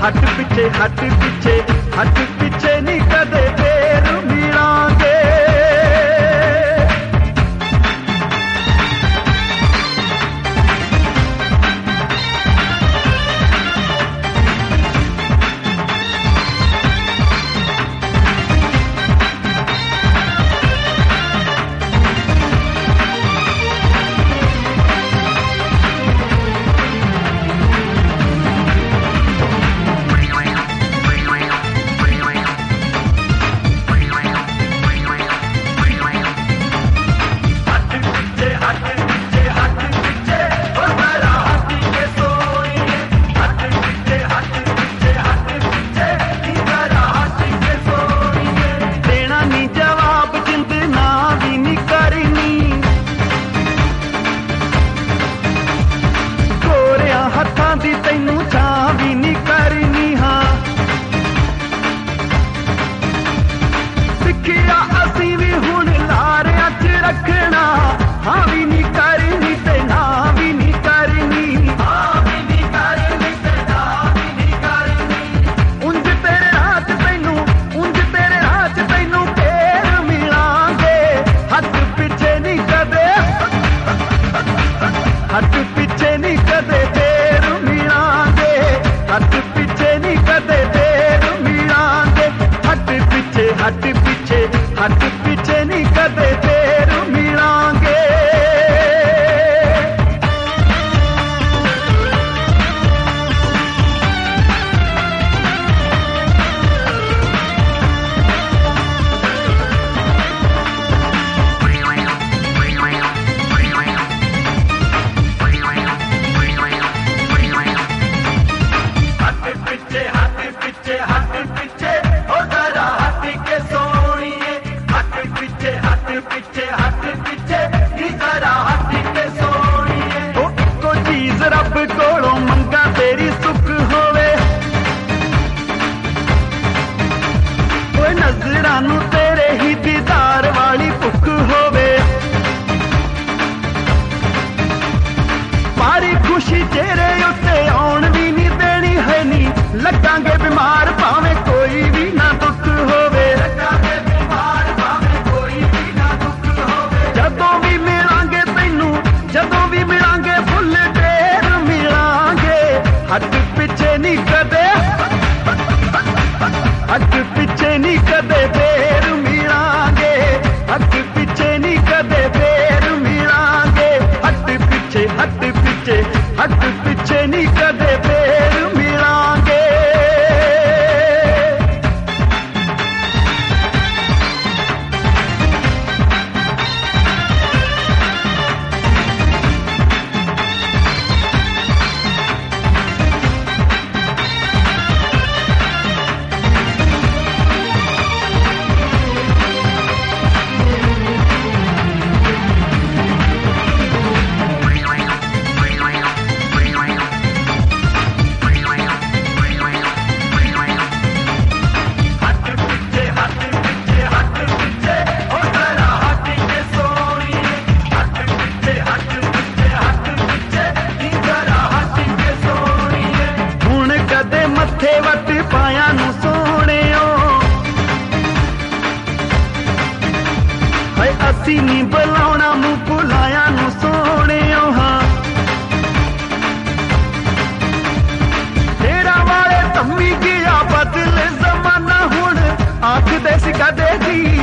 हट पिछे हट पिछे हट पिछे नहीं कदे फेर मिलांगे। हट पिछे नहीं कदे फेर मिलांगे, हट पिछे नहीं कदे फेर मिलांगे। हट पिछे हट पिछे हट पिछे नहीं कदे फेर मिलांगे। नज़रां तेरे ही दीदार वाली भुख होवे, मारी खुशी चेहरे उत्ते आउण भी नहीं देनी है नी। लगांगे बीमार भावें कोई भी ना दुख होवे, लगांगे बीमार भावें कोई भी ना दुख होवे। जदों भी मिलांगे तैनू जदों भी मिलांगे फुल ढेर मिलांगे। हट पिछे नहीं कदे हट पिछे नहीं कदे फेर मिलांगे, हट पिछे नहीं कदे फेर मिलांगे। हट पिछे हट पिछे हट पिछे नहीं कदे फेर मिलांगे। वट पाया नू सोने है असी नी बुलाना मुँह बुलाया नू सोने। हाँ तेरा वाले तम्मी गया बदले जमाना हुण आख दे सिका देगी